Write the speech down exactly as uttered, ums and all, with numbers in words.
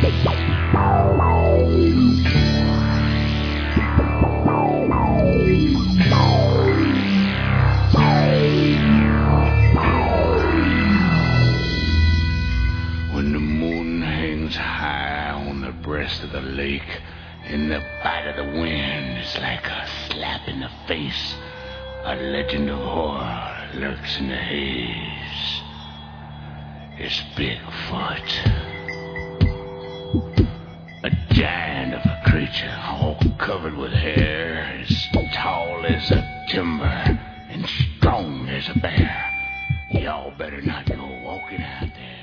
When the moon hangs high on the breast of the lake, in the bite of the wind, it's like a slap in the face. A legend of horror lurks in the haze. It's Bigfoot. A giant of a creature, all covered with hair, as tall as a timber and strong as a bear. Y'all better not go walking out there.